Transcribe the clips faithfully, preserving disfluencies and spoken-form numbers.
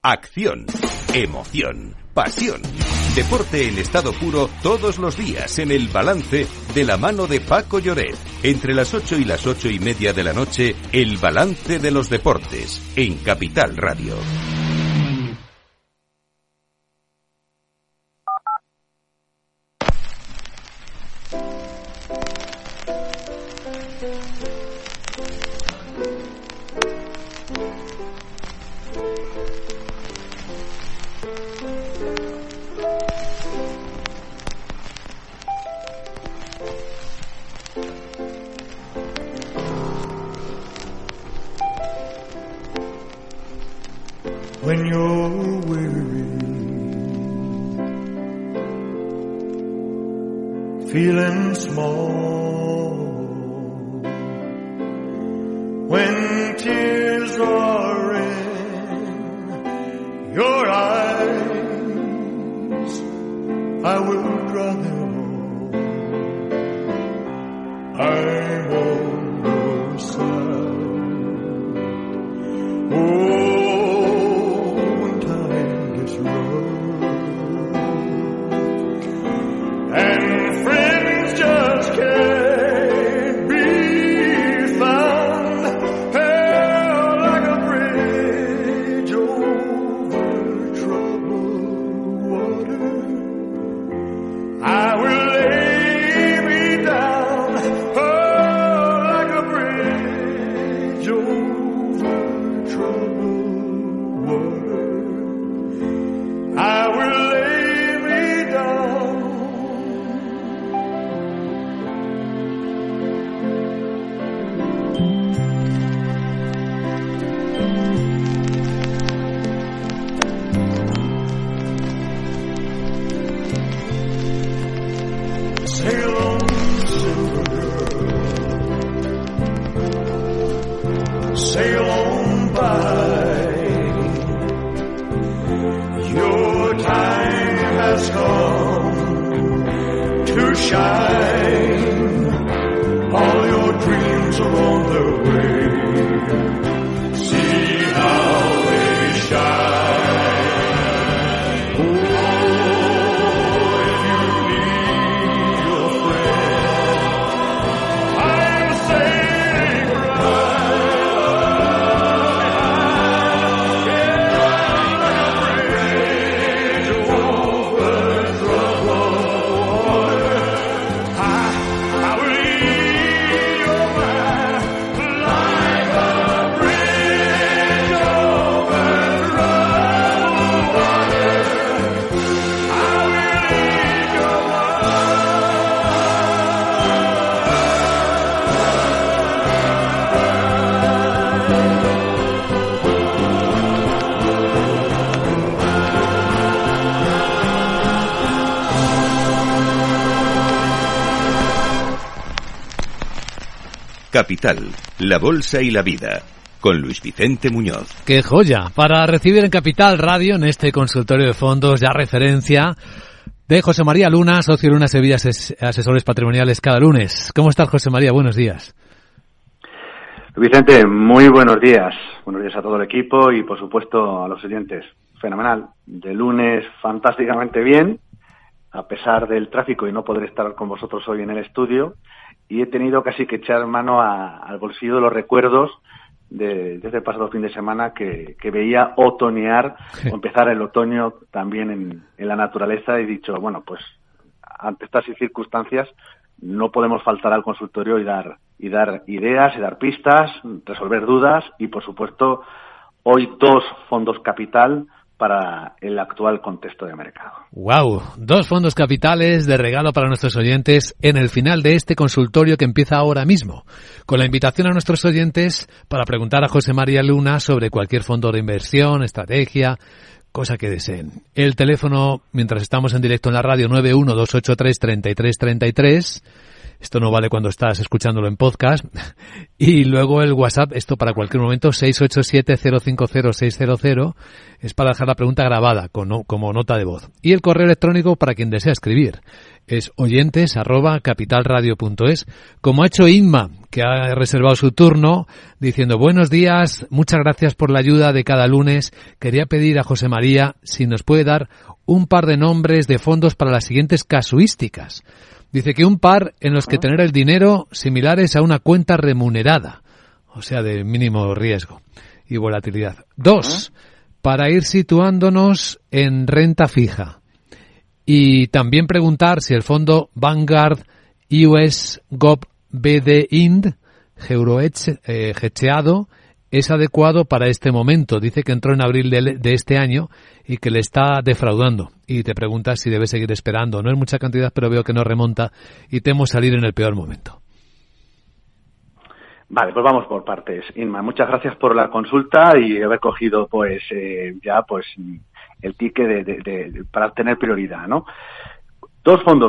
Acción, emoción, pasión. Deporte en estado puro todos los días en El Balance de la mano de Paco Lloret. Entre las ocho y las ocho y media de la noche, El Balance de los Deportes en Capital Radio. When you're weary, feeling small, when tears are in your eyes, I will dry them all. I'm on your side. Oh, Capital, la bolsa y la vida, con Luis Vicente Muñoz. ¡Qué joya! Para recibir en Capital Radio, en este consultorio de fondos, ya referencia de José María Luna, socio de Luna Sevilla, asesores patrimoniales cada lunes. ¿Cómo estás, José María? Buenos días. Luis Vicente, muy buenos días. Buenos días a todo el equipo y, por supuesto, a los oyentes. Fenomenal. De lunes, fantásticamente bien, a pesar del tráfico y no poder estar con vosotros hoy en el estudio. Y he tenido casi que echar mano a, al bolsillo de los recuerdos de, desde el pasado fin de semana que, que veía otoñear sí. o empezar el otoño también en, en la naturaleza. Y he dicho, bueno, pues ante estas circunstancias no podemos faltar al consultorio y dar y dar ideas y dar pistas, resolver dudas y, por supuesto, hoy dos fondos capital para el actual contexto de mercado. ¡Wow! Dos fondos capitales de regalo para nuestros oyentes en el final de este consultorio que empieza ahora mismo, con la invitación a nuestros oyentes para preguntar a José María Luna sobre cualquier fondo de inversión, estrategia, cosa que deseen. El teléfono, mientras estamos en directo en la radio, nueve uno dos ocho tres, treinta y tres treinta y tres, Esto no vale cuando estás escuchándolo en podcast. Y luego el WhatsApp, esto para cualquier momento, seis ocho siete cero cinco cero seis cero cero, es para dejar la pregunta grabada con, como nota de voz. Y el correo electrónico para quien desea escribir es oyentes arroba capitalradio punto es, como ha hecho Inma, que ha reservado su turno, diciendo: buenos días, muchas gracias por la ayuda de cada lunes. Quería pedir a José María si nos puede dar un par de nombres de fondos para las siguientes casuísticas. Dice que un par en los que tener el dinero similares a una cuenta remunerada, o sea, de mínimo riesgo y volatilidad. Dos, para ir situándonos en renta fija. Y también preguntar si el fondo Vanguard U S Gov B D Ind, eurohedgeado, es adecuado para este momento. Dice que entró en abril de, de este año y que le está defraudando. Y te preguntas si debe seguir esperando. No es mucha cantidad, pero veo que no remonta y temo salir en el peor momento. Vale, pues vamos por partes. Inma, muchas gracias por la consulta y haber cogido pues eh, ya pues el ticket de, de, de, para tener prioridad, ¿no? Dos fondos.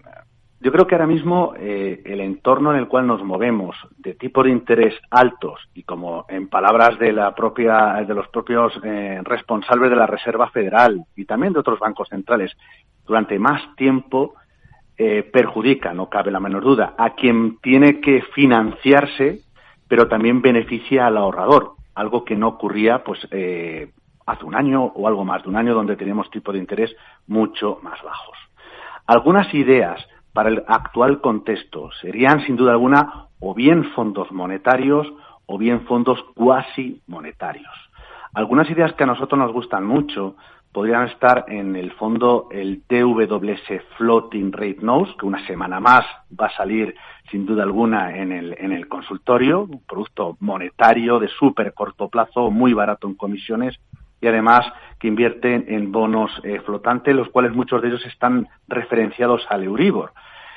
Yo creo que ahora mismo eh, el entorno en el cual nos movemos, de tipos de interés altos y, como en palabras de la propia de los propios eh, responsables de la Reserva Federal y también de otros bancos centrales, durante más tiempo eh, perjudica, no cabe la menor duda, a quien tiene que financiarse, pero también beneficia al ahorrador, algo que no ocurría pues eh, hace un año o algo más de un año, donde teníamos tipos de interés mucho más bajos. Algunas ideas para el actual contexto serían, sin duda alguna, o bien fondos monetarios o bien fondos cuasi monetarios. Algunas ideas que a nosotros nos gustan mucho podrían estar en el fondo el T W S Floating Rate Notes, que una semana más va a salir sin duda alguna en el, en el consultorio, un producto monetario de súper corto plazo, muy barato en comisiones, y además que invierten en bonos eh, flotantes, los cuales muchos de ellos están referenciados al Euribor.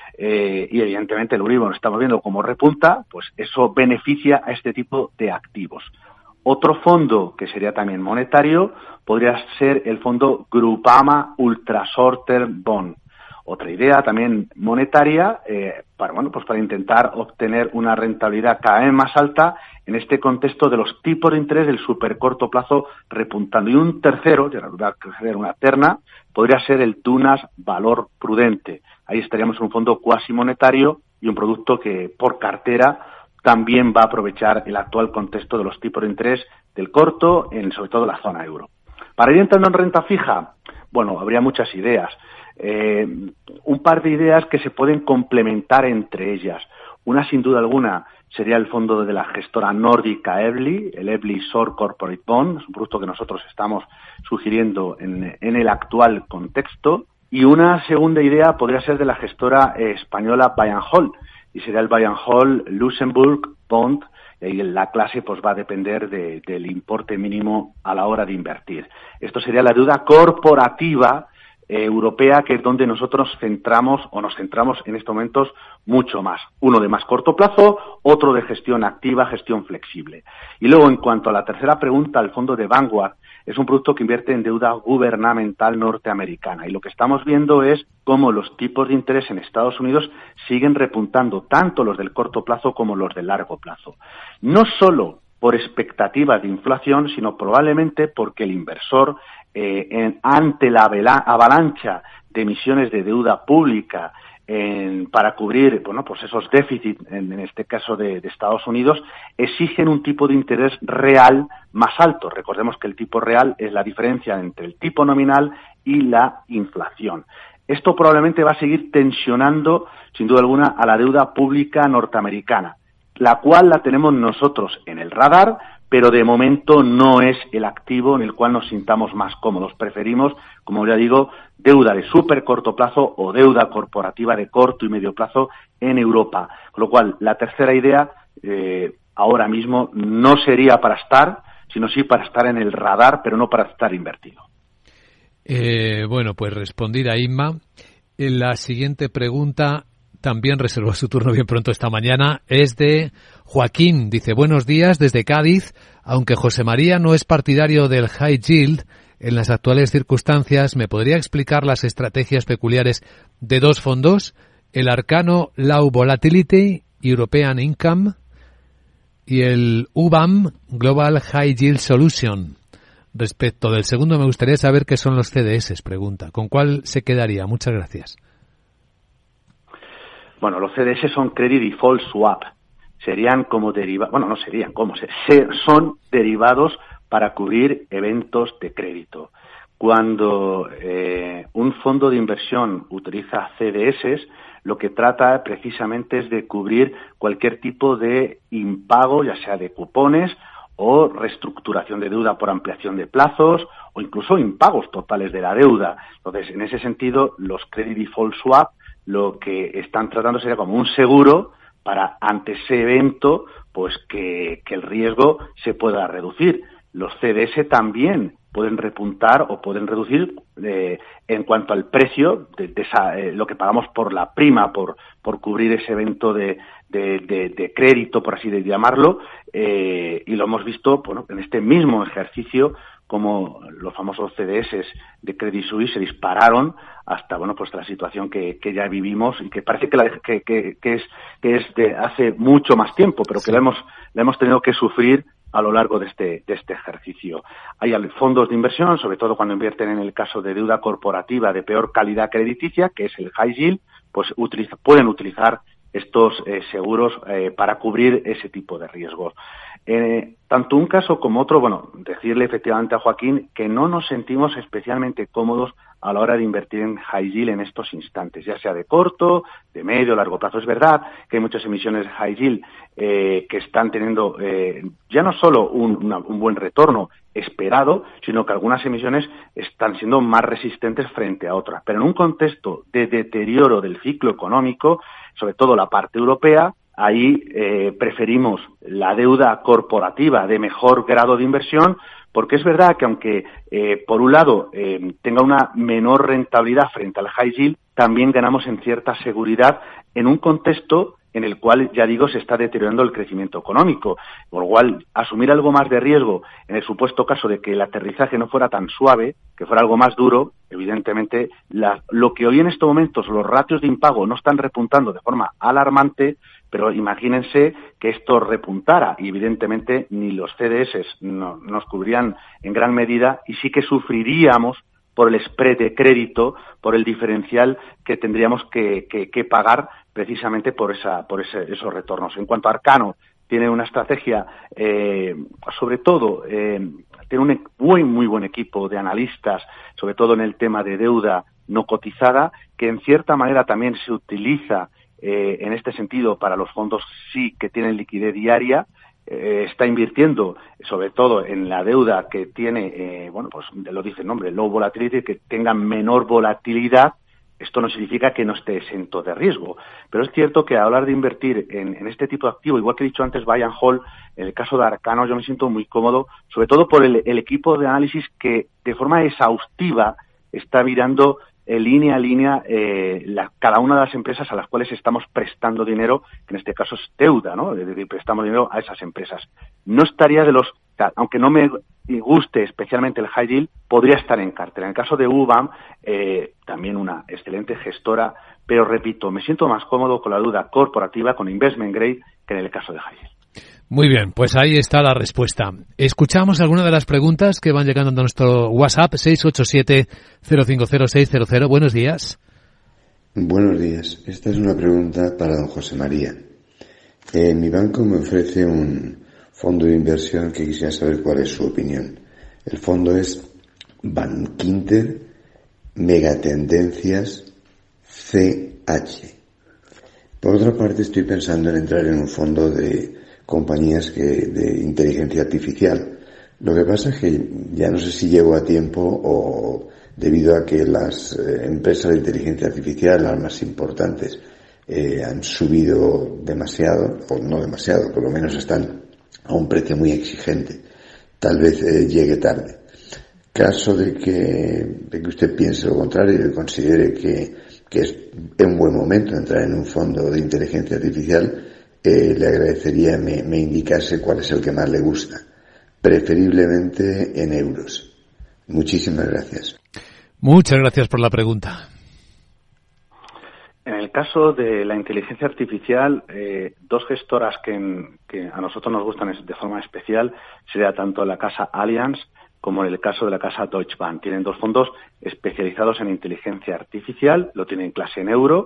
Eh, y evidentemente el Euribor estamos viendo cómo repunta, pues eso beneficia a este tipo de activos. Otro fondo que sería también monetario podría ser el fondo Grupama Ultra Short Term Bond. Otra idea también monetaria eh, para bueno pues para intentar obtener una rentabilidad cada vez más alta en este contexto de los tipos de interés del super corto plazo repuntando. Y un tercero, ya va a crecer una terna, podría ser el Tunas Valor Prudente. Ahí estaríamos en un fondo cuasi monetario y un producto que por cartera también va a aprovechar el actual contexto de los tipos de interés del corto, en sobre todo la zona euro. Para ir entrando en renta fija, bueno, habría muchas ideas. Eh, un par de ideas que se pueden complementar entre ellas. Una, sin duda alguna, sería el fondo de la gestora nórdica Evli, el Evli Short Corporate Bond, es un producto que nosotros estamos sugiriendo en, en el actual contexto. Y una segunda idea podría ser de la gestora eh, española Buy and Hold, y sería el Buy and Hold Luxembourg Bond, y ahí la clase pues va a depender de, del importe mínimo a la hora de invertir. Esto sería la deuda corporativa eh, europea, que es donde nosotros centramos o nos centramos en estos momentos mucho más. Uno de más corto plazo, otro de gestión activa, gestión flexible. Y luego, en cuanto a la tercera pregunta, el fondo de Vanguard es un producto que invierte en deuda gubernamental norteamericana. Y lo que estamos viendo es cómo los tipos de interés en Estados Unidos siguen repuntando, tanto los del corto plazo como los del largo plazo. No solo por expectativas de inflación, sino probablemente porque el inversor, eh, en, ante la avalancha de emisiones de deuda pública en, para cubrir, bueno, pues esos déficits, en, en este caso de, de Estados Unidos, exigen un tipo de interés real más alto. Recordemos que el tipo real es la diferencia entre el tipo nominal y la inflación. Esto probablemente va a seguir tensionando, sin duda alguna, a la deuda pública norteamericana, la cual la tenemos nosotros en el radar, pero de momento no es el activo en el cual nos sintamos más cómodos. Preferimos, como ya digo, deuda de súper corto plazo o deuda corporativa de corto y medio plazo en Europa. Con lo cual, la tercera idea eh, ahora mismo no sería para estar, sino sí para estar en el radar, pero no para estar invertido. Eh, bueno, pues respondida Inma. La siguiente pregunta también reservó su turno bien pronto esta mañana. Es de Joaquín. Dice: buenos días desde Cádiz. Aunque José María no es partidario del high yield, en las actuales circunstancias, ¿me podría explicar las estrategias peculiares de dos fondos? el Arcano Low Volatility European Income y el U B A M Global High Yield Solution. Respecto del segundo, me gustaría saber qué son los C D S, pregunta. ¿Con cuál se quedaría? Muchas gracias. Bueno, los C D S son Credit Default Swap. Serían como derivados, bueno, no serían, ¿cómo se? se? Son derivados para cubrir eventos de crédito. Cuando eh, un fondo de inversión utiliza C D S, lo que trata precisamente es de cubrir cualquier tipo de impago, ya sea de cupones o reestructuración de deuda por ampliación de plazos o incluso impagos totales de la deuda. Entonces, en ese sentido, los Credit Default Swap lo que están tratando sería como un seguro para ante ese evento, pues que, que el riesgo se pueda reducir. Los C D S también pueden repuntar o pueden reducir eh, en cuanto al precio de, de esa, eh, lo que pagamos por la prima, por, por cubrir ese evento de, de, de, de crédito, por así de llamarlo, eh, y lo hemos visto, bueno, en este mismo ejercicio, como los famosos C D S de Credit Suisse se dispararon hasta, bueno, pues la situación que, que ya vivimos y que parece que, la, que, que, que es, que es de hace mucho más tiempo, pero que sí. la hemos, la hemos tenido que sufrir a lo largo de este, de este ejercicio. Hay fondos de inversión, sobre todo cuando invierten en el caso de deuda corporativa de peor calidad crediticia, que es el high yield, pues utiliza, pueden utilizar estos eh, seguros eh, para cubrir ese tipo de riesgos. Eh, tanto un caso como otro, bueno, decirle efectivamente a Joaquín que no nos sentimos especialmente cómodos a la hora de invertir en high yield en estos instantes, ya sea de corto, de medio, largo plazo. Es verdad que hay muchas emisiones de high yield eh, que están teniendo eh, ya no solo un, una, un buen retorno esperado, sino que algunas emisiones están siendo más resistentes frente a otras. Pero en un contexto de deterioro del ciclo económico, sobre todo la parte europea, ahí eh, preferimos la deuda corporativa de mejor grado de inversión, porque es verdad que aunque eh, por un lado eh, tenga una menor rentabilidad frente al high yield, también ganamos en cierta seguridad en un contexto en el cual, ya digo, se está deteriorando el crecimiento económico. Por lo cual, asumir algo más de riesgo en el supuesto caso de que el aterrizaje no fuera tan suave, que fuera algo más duro, evidentemente, la, lo que hoy en estos momentos los ratios de impago no están repuntando de forma alarmante, pero imagínense que esto repuntara y evidentemente ni los C D S no, nos cubrirían en gran medida y sí que sufriríamos por el spread de crédito, por el diferencial que tendríamos que, que, que pagar precisamente por esa por ese, esos retornos. En cuanto a Arcano, tiene una estrategia, eh, sobre todo, eh, tiene un muy, muy buen equipo de analistas, sobre todo en el tema de deuda no cotizada, que en cierta manera también se utiliza eh, en este sentido para los fondos sí que tienen liquidez diaria. Eh, está invirtiendo sobre todo en la deuda que tiene, eh, bueno, pues lo dice el nombre, low volatility, que tenga menor volatilidad. Esto no significa que no esté exento de riesgo, pero es cierto que a hablar de invertir en, en este tipo de activo, igual que he dicho antes, buy and hold, en el caso de Arcano yo me siento muy cómodo, sobre todo por el, el equipo de análisis que de forma exhaustiva está mirando en línea a línea eh, la, cada una de las empresas a las cuales estamos prestando dinero, que en este caso es deuda, ¿no? Es decir, prestamos dinero a esas empresas. No estaría de los, aunque no me guste especialmente el high yield, podría estar en cartera. En el caso de U B A M, eh, también una excelente gestora, pero repito, me siento más cómodo con la deuda corporativa, con investment grade, que en el caso de high yield. Muy bien, pues ahí está la respuesta. Escuchamos algunas de las preguntas que van llegando a nuestro WhatsApp seis ocho siete, cero cinco cero seis cero cero. Buenos días. Buenos días. Esta es una pregunta para don José María. Eh, mi banco me ofrece un fondo de inversión que quisiera saber cuál es su opinión. El fondo es Bankinter Megatendencias C H. Por otra parte, estoy pensando en entrar en un fondo de compañías que de inteligencia artificial. Lo que pasa es que ya no sé si llego a tiempo o debido a que las eh, empresas de inteligencia artificial, las más importantes, eh, han subido demasiado, o no demasiado, por lo menos están a un precio muy exigente. Tal vez eh, llegue tarde. Caso de que, de que usted piense lo contrario y considere que, que es un buen momento entrar en un fondo de inteligencia artificial, Eh, le agradecería me, me indicase cuál es el que más le gusta, preferiblemente en euros. Muchísimas gracias. Muchas gracias por la pregunta. En el caso de la inteligencia artificial, eh, dos gestoras que, en, que a nosotros nos gustan de forma especial sería tanto la casa Allianz como en el caso de la casa Deutsche Bank. Tienen dos fondos especializados en inteligencia artificial, lo tienen clase en euro,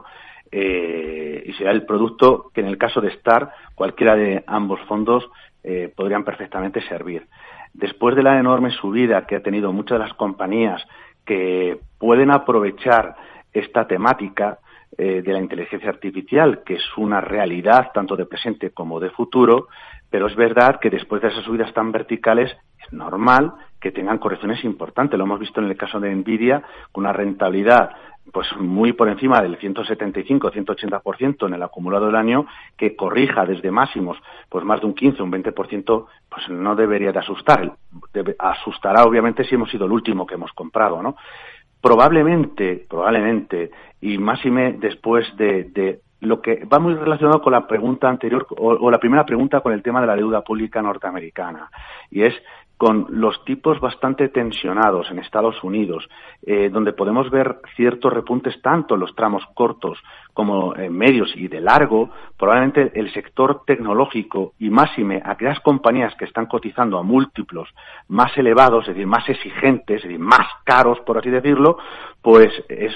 eh, y será el producto que en el caso de Star, cualquiera de ambos fondos eh, podrían perfectamente servir. Después de la enorme subida que ha tenido muchas de las compañías que pueden aprovechar esta temática eh, de la inteligencia artificial, que es una realidad tanto de presente como de futuro, pero es verdad que después de esas subidas tan verticales es normal que tengan correcciones importantes. Lo hemos visto en el caso de Nvidia, con una rentabilidad pues muy por encima del ciento setenta y cinco, ciento ochenta por ciento en el acumulado del año, que corrija desde máximos pues más de un quince, un veinte por ciento, pues no debería de asustar. Debe, asustará obviamente si hemos sido el último que hemos comprado, ¿no? Probablemente, probablemente, y máxime después de, de lo que va muy relacionado con la pregunta anterior, o, o la primera pregunta con el tema de la deuda pública norteamericana, y es con los tipos bastante tensionados en Estados Unidos, eh, donde podemos ver ciertos repuntes tanto en los tramos cortos como en medios y de largo, probablemente el sector tecnológico y máxime aquellas compañías que están cotizando a múltiplos más elevados, es decir, más exigentes, es decir, más caros, por así decirlo, pues es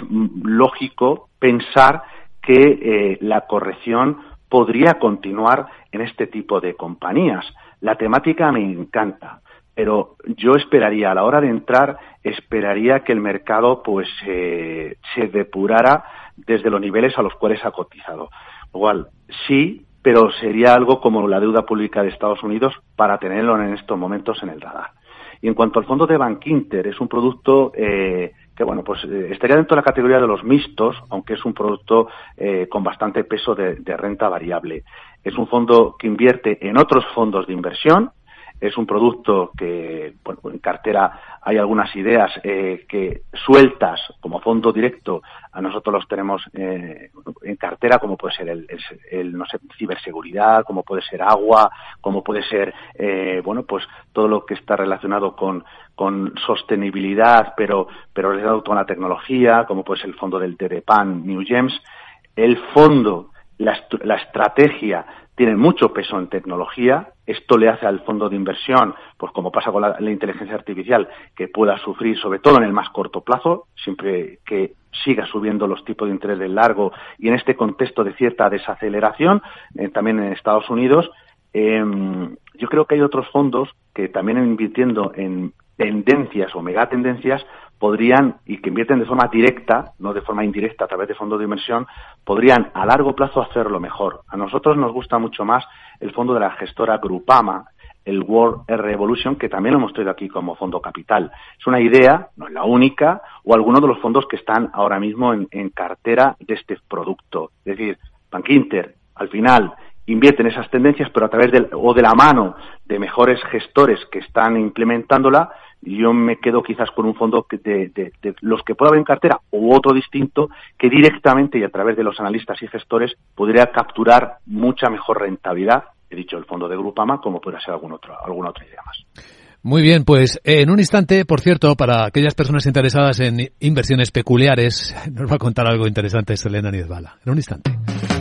lógico pensar que eh, la corrección podría continuar en este tipo de compañías. La temática me encanta, pero yo esperaría, a la hora de entrar, esperaría que el mercado pues eh, se depurara desde los niveles a los cuales ha cotizado. Igual, sí, pero sería algo como la deuda pública de Estados Unidos para tenerlo en estos momentos en el radar. Y en cuanto al fondo de Bankinter, es un producto eh, que, bueno, pues eh, estaría dentro de la categoría de los mixtos, aunque es un producto eh, con bastante peso de, de renta variable. Es un fondo que invierte en otros fondos de inversión. Es un producto que, bueno, en cartera hay algunas ideas eh, que sueltas como fondo directo, a nosotros los tenemos eh, en cartera, como puede ser el, el, el, no sé, ciberseguridad, como puede ser agua, como puede ser, eh, bueno, pues todo lo que está relacionado con, con sostenibilidad, pero, pero relacionado con la tecnología, como puede ser el fondo del T D P A N, New Gems. El fondo, la, la estrategia, tiene mucho peso en tecnología. Esto le hace al fondo de inversión, pues como pasa con la, la inteligencia artificial, que pueda sufrir, sobre todo en el más corto plazo, siempre que siga subiendo los tipos de interés del largo y en este contexto de cierta desaceleración, eh, también en Estados Unidos. Eh, yo creo que hay otros fondos que también invirtiendo en tendencias o megatendencias podrían, y que invierten de forma directa, no de forma indirecta a través de fondos de inversión, podrían a largo plazo hacerlo mejor. A nosotros nos gusta mucho más el fondo de la gestora Grupama, el World R Evolution, que también lo hemos traído aquí como fondo capital. Es una idea, no es la única, o alguno de los fondos que están ahora mismo en, en cartera de este producto. Es decir, Bankinter, al final, invierte en esas tendencias, pero a través del, o de la mano de mejores gestores que están implementándola. Yo me quedo quizás con un fondo de, de, de los que pueda haber en cartera u otro distinto que directamente y a través de los analistas y gestores podría capturar mucha mejor rentabilidad. He dicho el fondo de Grupama, como pueda ser algún otro, alguna otra idea más. Muy bien, pues en un instante, por cierto, para aquellas personas interesadas en inversiones peculiares, nos va a contar algo interesante Selena Niezbala. En un instante.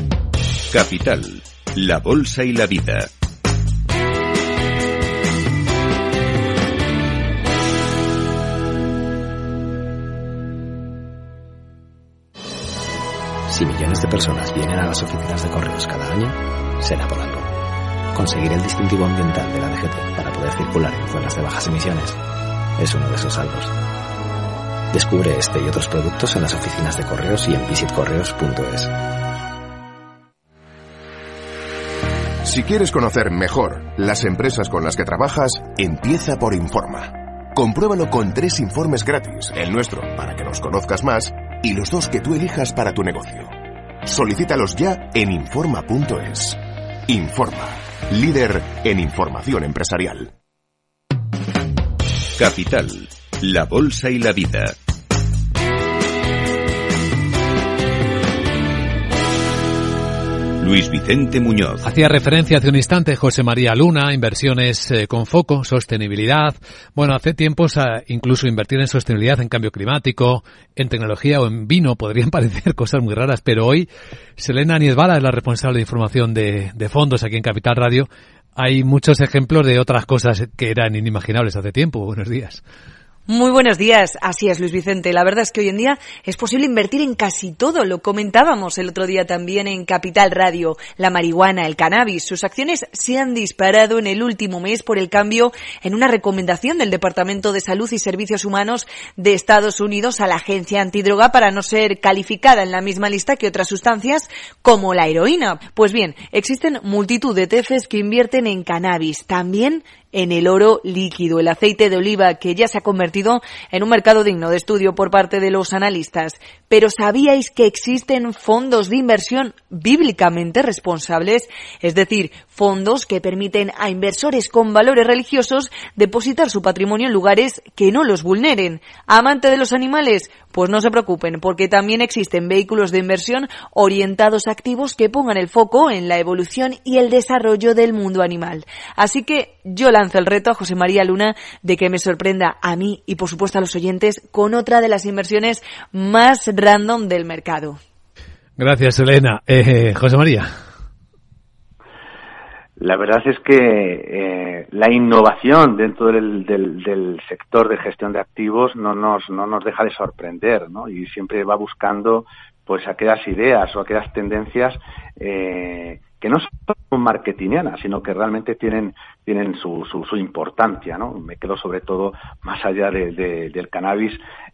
Capital, la bolsa y la vida. Si millones de personas vienen a las oficinas de correos cada año, será por algo. Conseguir el distintivo ambiental de la D G T para poder circular en zonas de bajas emisiones es uno de esos algos. Descubre este y otros productos en las oficinas de correos y en visit correos punto es. Si quieres conocer mejor las empresas con las que trabajas, empieza por Informa. Compruébalo con tres informes gratis, el nuestro para que nos conozcas más y los dos que tú elijas para tu negocio. Solicítalos ya en informa punto es. Informa, líder en información empresarial. Capital, la bolsa y la vida. Luis Vicente Muñoz. Hacía referencia hace un instante José María Luna, inversiones eh, con foco, sostenibilidad. Bueno, hace tiempos a incluso invertir en sostenibilidad, en cambio climático, en tecnología o en vino podrían parecer cosas muy raras, pero hoy Selena Niezbala es la responsable de información de, de fondos aquí en Capital Radio. Hay muchos ejemplos de otras cosas que eran inimaginables hace tiempo. Buenos días. Muy buenos días. Así es, Luis Vicente. La verdad es que hoy en día es posible invertir en casi todo. Lo comentábamos el otro día también en Capital Radio. La marihuana, el cannabis, sus acciones se han disparado en el último mes por el cambio en una recomendación del Departamento de Salud y Servicios Humanos de Estados Unidos a la agencia antidroga para no ser calificada en la misma lista que otras sustancias como la heroína. Pues bien, existen multitud de E T Fs que invierten en cannabis. También en el oro líquido, el aceite de oliva, que ya se ha convertido en un mercado digno de estudio por parte de los analistas. Pero ¿sabíais que existen fondos de inversión bíblicamente responsables? Es decir, fondos que permiten a inversores con valores religiosos depositar su patrimonio en lugares que no los vulneren. ¿Amante de los animales? Pues no se preocupen, porque también existen vehículos de inversión orientados a activos que pongan el foco en la evolución y el desarrollo del mundo animal. Así que yo lanzo el reto a José María Luna de que me sorprenda a mí y por supuesto a los oyentes con otra de las inversiones más random del mercado. Gracias, Elena. Eh, José María. La verdad es que eh, la innovación dentro del, del, del sector de gestión de activos no nos no nos deja de sorprender, ¿no? Y siempre va buscando pues aquellas ideas o aquellas tendencias eh, que no son marketingianas, sino que realmente tienen tienen su, su, su importancia, ¿no? Me quedo sobre todo más allá de, de, del cannabis,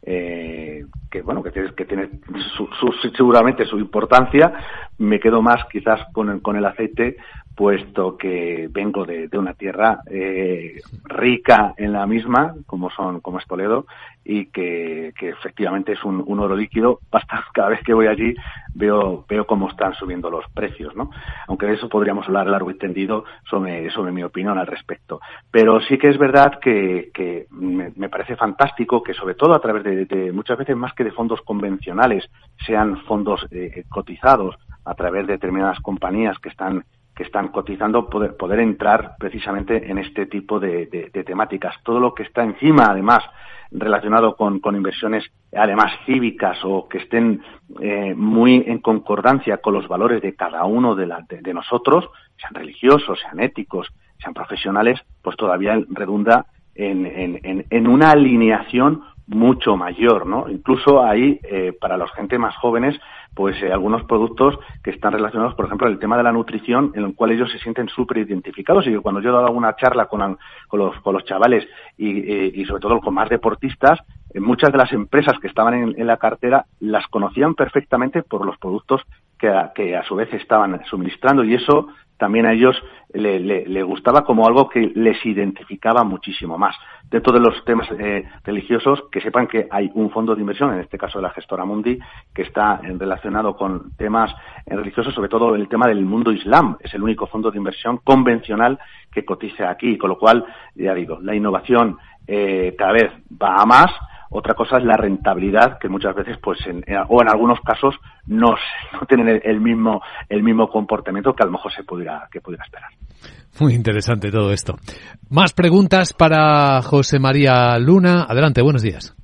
eh, que bueno que tiene, que tiene su, su, seguramente su importancia. Me quedo más quizás con el, con el aceite, puesto que vengo de, de una tierra eh, rica en la misma, como son como es Toledo, y que, que efectivamente es un, un oro líquido. Basta, cada vez que voy allí veo veo cómo están subiendo los precios, ¿no? Aunque de eso podríamos hablar largo y tendido sobre, sobre mi opinión al respecto. Pero sí que es verdad que, que me, me parece fantástico que, sobre todo a través de, de muchas veces más que de fondos convencionales, sean fondos eh, cotizados a través de determinadas compañías que están que están cotizando, poder, poder entrar precisamente en este tipo de, de, de temáticas. Todo lo que está encima, además, relacionado con, con inversiones, además, cívicas o que estén eh, muy en concordancia con los valores de cada uno de, la, de, de nosotros, sean religiosos, sean éticos, sean profesionales, pues todavía redunda en, en, en, en una alineación mucho mayor, ¿no? Incluso hay, eh, para los gente más jóvenes, pues eh, algunos productos que están relacionados, por ejemplo, el tema de la nutrición, en el cual ellos se sienten súper identificados, y que cuando yo he dado alguna charla con, con, los, con los chavales y, eh, y sobre todo con más deportistas, eh, muchas de las empresas que estaban en, en la cartera las conocían perfectamente por los productos que a, que a su vez estaban suministrando, y eso también a ellos le, le, le gustaba como algo que les identificaba muchísimo más. Dentro de los temas eh, religiosos, que sepan que hay un fondo de inversión, en este caso de la gestora Mundi, que está en, relacionado con temas eh, religiosos, sobre todo el tema del mundo islam. Es el único fondo de inversión convencional que cotiza aquí, con lo cual, ya digo, la innovación eh, cada vez va a más. Otra cosa es la rentabilidad, que muchas veces, pues, en, o en algunos casos, no, no tienen el, el mismo el mismo comportamiento que a lo mejor se pudiera que pudiera esperar. Muy interesante todo esto. Más preguntas para José María Luna. Adelante, buenos días.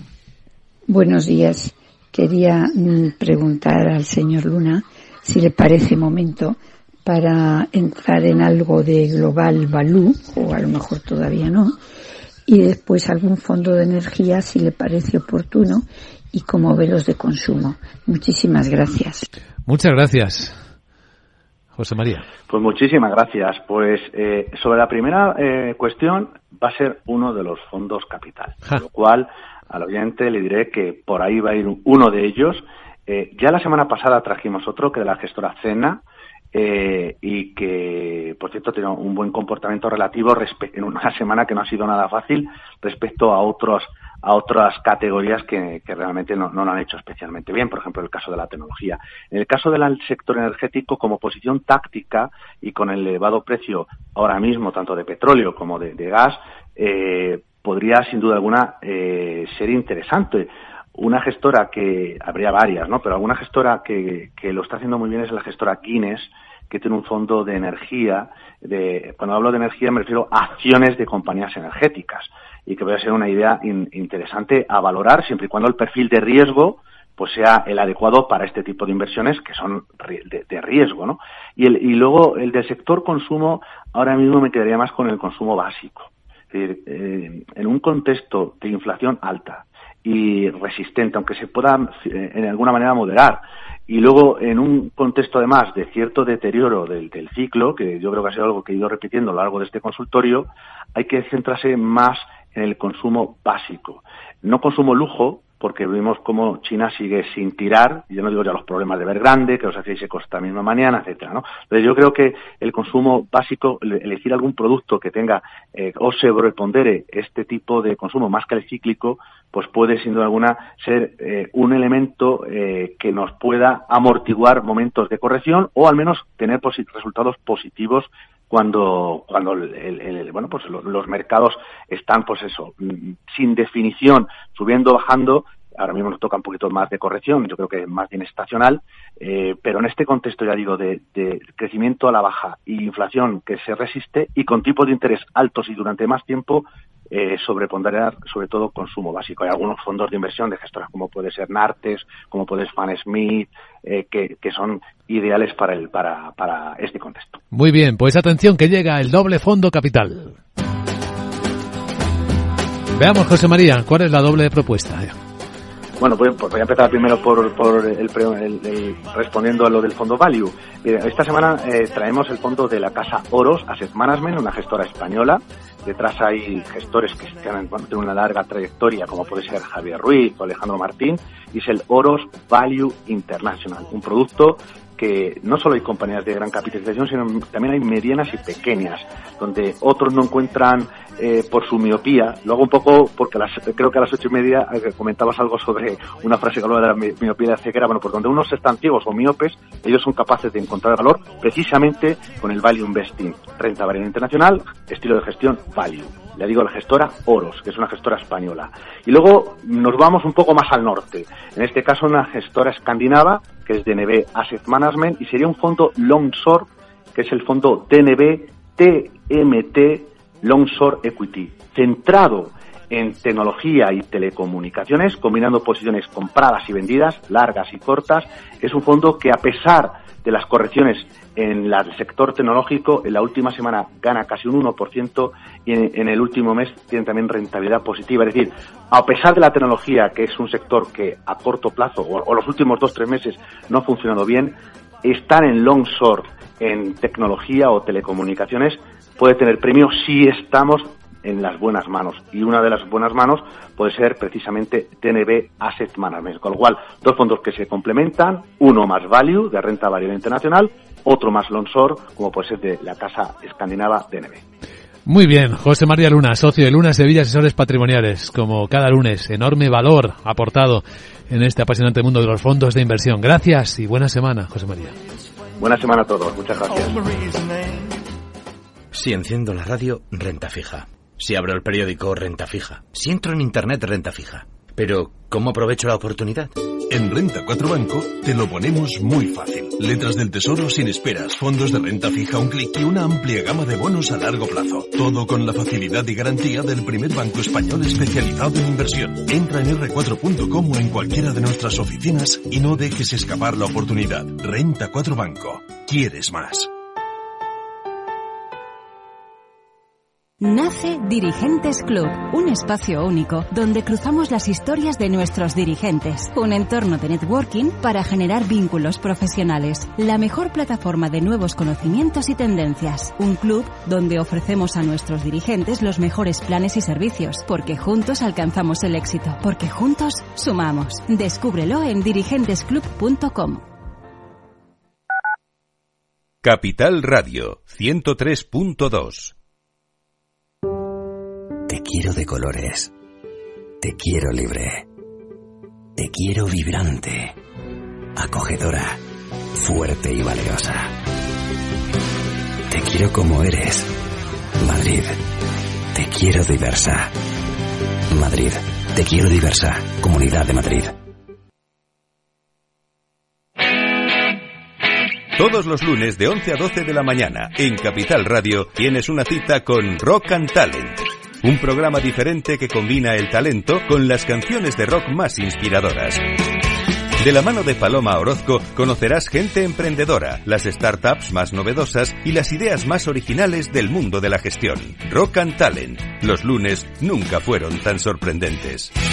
Buenos días. Quería mm, preguntar al señor Luna si le parece momento para entrar en algo de Global Value, o a lo mejor todavía no, y después algún fondo de energía si le parece oportuno, y como ve los de consumo. Muchísimas gracias. Muchas gracias, José María. Pues muchísimas gracias. Pues eh, sobre la primera eh, cuestión, va a ser uno de los fondos capital, ja. Con lo cual al oyente le diré que por ahí va a ir uno de ellos. Eh, ya la semana pasada trajimos otro, que de la gestora Cena, Eh, y que, por cierto, tiene un buen comportamiento relativo respe- en una semana que no ha sido nada fácil respecto a otros a otras categorías que, que realmente no, no lo han hecho especialmente bien, por ejemplo, el caso de la tecnología. En el caso del sector energético, como posición táctica y con el elevado precio ahora mismo, tanto de petróleo como de, de gas, eh, podría, sin duda alguna, eh, ser interesante. una gestora que, habría varias, ¿no? Pero alguna gestora que, que lo está haciendo muy bien es la gestora Guinness, que tiene un fondo de energía. De, cuando hablo de energía me refiero a acciones de compañías energéticas, y que puede ser una idea in, interesante a valorar, siempre y cuando el perfil de riesgo pues sea el adecuado para este tipo de inversiones que son de, de riesgo, ¿no? Y, el, y luego el del sector consumo, ahora mismo me quedaría más con el consumo básico. Es decir, eh, en un contexto de inflación alta y resistente, aunque se pueda eh, en alguna manera moderar, y luego en un contexto además de cierto deterioro del, del ciclo, que yo creo que ha sido algo que he ido repitiendo a lo largo de este consultorio, hay que centrarse más en el consumo básico. No consumo lujo, porque vimos cómo China sigue sin tirar, y yo no digo ya los problemas de Evergrande, que los hacéis secos esta misma mañana, etcétera, ¿no? Entonces yo creo que el consumo básico, elegir algún producto que tenga eh, o sobrepondere este tipo de consumo más que el cíclico, pues puede sin duda alguna ser eh, un elemento eh, que nos pueda amortiguar momentos de corrección, o al menos tener posit- resultados positivos cuando cuando el, el, el, bueno pues los, los mercados están pues eso sin definición, subiendo, bajando. Ahora mismo nos toca un poquito más de corrección, yo creo que más bien estacional, eh, pero en este contexto, ya digo, de, de crecimiento a la baja y inflación que se resiste, y con tipos de interés altos y durante más tiempo, eh, sobreponderar sobre todo consumo básico. Hay algunos fondos de inversión de gestoras como puede ser Nartes, como puede ser Fan Smith, eh, que, que son ideales para el para, para este contexto. Muy bien, pues atención que llega el doble fondo capital. Veamos, José María, ¿cuál es la doble propuesta? Bueno, pues, pues voy a empezar primero por, por el, el, el, respondiendo a lo del fondo Value. Mira, esta semana eh, traemos el fondo de la casa Oros Asset Management, una gestora española. Detrás hay gestores que tienen, bueno, tienen una larga trayectoria, como puede ser Javier Ruiz o Alejandro Martín, y es el Oros Value International, un producto que no solo hay compañías de gran capitalización, sino también hay medianas y pequeñas, donde otros no encuentran eh, por su miopía. Lo hago un poco porque las, creo que a las ocho y media eh, comentabas algo sobre una frase que hablaba de la miopía y la ceguera. Bueno, pues donde unos están ciegos o miopes, ellos son capaces de encontrar valor precisamente con el Value Investing, renta variable internacional, estilo de gestión Value. Le digo la gestora Oros, que es una gestora española. Y luego nos vamos un poco más al norte. En este caso una gestora escandinava, que es D N B Asset Management, y sería un fondo Long-Short, que es el fondo D N B T M T Long-Short Equity, centrado en tecnología y telecomunicaciones, combinando posiciones compradas y vendidas, largas y cortas. Es un fondo que, a pesar de las correcciones en la, el sector tecnológico, en la última semana gana casi un uno por ciento, y en, en el último mes tiene también rentabilidad positiva. Es decir, a pesar de la tecnología, que es un sector que a corto plazo o, o los últimos dos o tres meses no ha funcionado bien, estar en long short en tecnología o telecomunicaciones puede tener premio si estamos en las buenas manos, y una de las buenas manos puede ser precisamente D N B Asset Management, con lo cual dos fondos que se complementan, uno más value de renta variable internacional, otro más long short, como puede ser de la casa escandinava D N B. Muy bien, José María Luna, socio de Luna Sevilla Asesores Patrimoniales, como cada lunes, enorme valor aportado en este apasionante mundo de los fondos de inversión. Gracias y buena semana, José María. Buena semana a todos, muchas gracias. Si enciendo la radio, renta fija. Si abro el periódico, renta fija. Si entro en internet, renta fija. Pero, ¿cómo aprovecho la oportunidad? En Renta cuatro Banco te lo ponemos muy fácil. Letras del Tesoro sin esperas, fondos de renta fija, un clic y una amplia gama de bonos a largo plazo. Todo con la facilidad y garantía del primer banco español especializado en inversión. Entra en erre cuatro punto com o en cualquiera de nuestras oficinas y no dejes escapar la oportunidad. Renta cuatro Banco. ¿Quieres más? Nace Dirigentes Club, un espacio único donde cruzamos las historias de nuestros dirigentes. Un entorno de networking para generar vínculos profesionales. La mejor plataforma de nuevos conocimientos y tendencias. Un club donde ofrecemos a nuestros dirigentes los mejores planes y servicios. Porque juntos alcanzamos el éxito. Porque juntos sumamos. Descúbrelo en dirigentes club punto com. Capital Radio ciento tres punto dos. Te quiero de colores, te quiero libre, te quiero vibrante, acogedora, fuerte y valerosa. Te quiero como eres, Madrid, te quiero diversa. Madrid, Te quiero diversa, Comunidad de Madrid. Todos los lunes de once a doce de la mañana en Capital Radio tienes una cita con Rock and Talent. Un programa diferente que combina el talento con las canciones de rock más inspiradoras. De la mano de Paloma Orozco conocerás gente emprendedora, las startups más novedosas y las ideas más originales del mundo de la gestión. Rock and Talent. Los lunes nunca fueron tan sorprendentes.